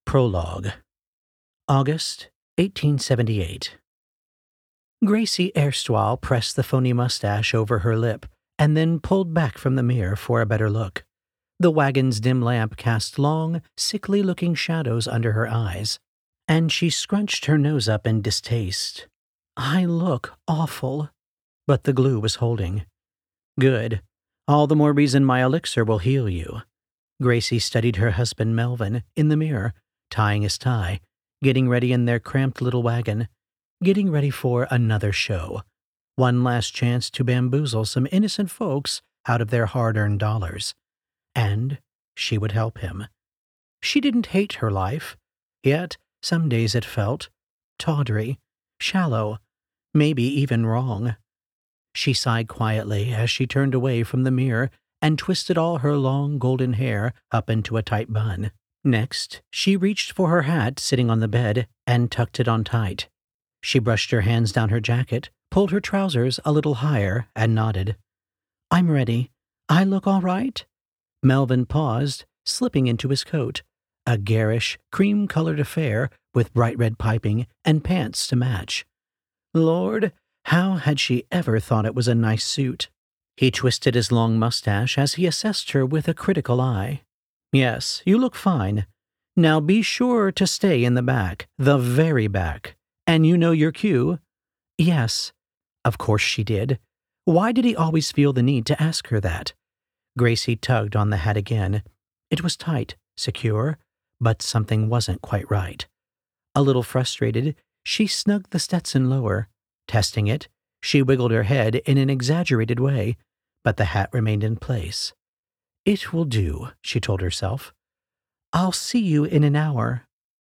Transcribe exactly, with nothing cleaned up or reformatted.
Prologue. August, eighteen seventy-eight. Gracie erstwhile pressed the phony mustache over her lip and then pulled back from the mirror for a better look. The wagon's dim lamp cast long, sickly-looking shadows under her eyes, and she scrunched her nose up in distaste. I look awful, but the glue was holding. Good. All the more reason my elixir will heal you. Gracie studied her husband Melvin in the mirror, tying his tie, getting ready in their cramped little wagon, getting ready for another show. One last chance to bamboozle some innocent folks out of their hard-earned dollars. And she would help him. She didn't hate her life, yet some days it felt tawdry, shallow, maybe even wrong. She sighed quietly as she turned away from the mirror and twisted all her long golden hair up into a tight bun. Next, she reached for her hat sitting on the bed and tucked it on tight. She brushed her hands down her jacket, pulled her trousers a little higher, and nodded. "I'm ready. I look all right?" Melvin paused, slipping into his coat, a garish, cream-colored affair with bright red piping and pants to match. Lord, how had she ever thought it was a nice suit? He twisted his long mustache as he assessed her with a critical eye. "Yes, you look fine. Now be sure to stay in the back, the very back. And you know your cue?" Yes. Of course she did. Why did he always feel the need to ask her that? Gracie tugged on the hat again. It was tight, secure, but something wasn't quite right. A little frustrated, she snugged the Stetson lower. Testing it, she wiggled her head in an exaggerated way, but the hat remained in place. "It will do," she told herself. "I'll see you in an hour."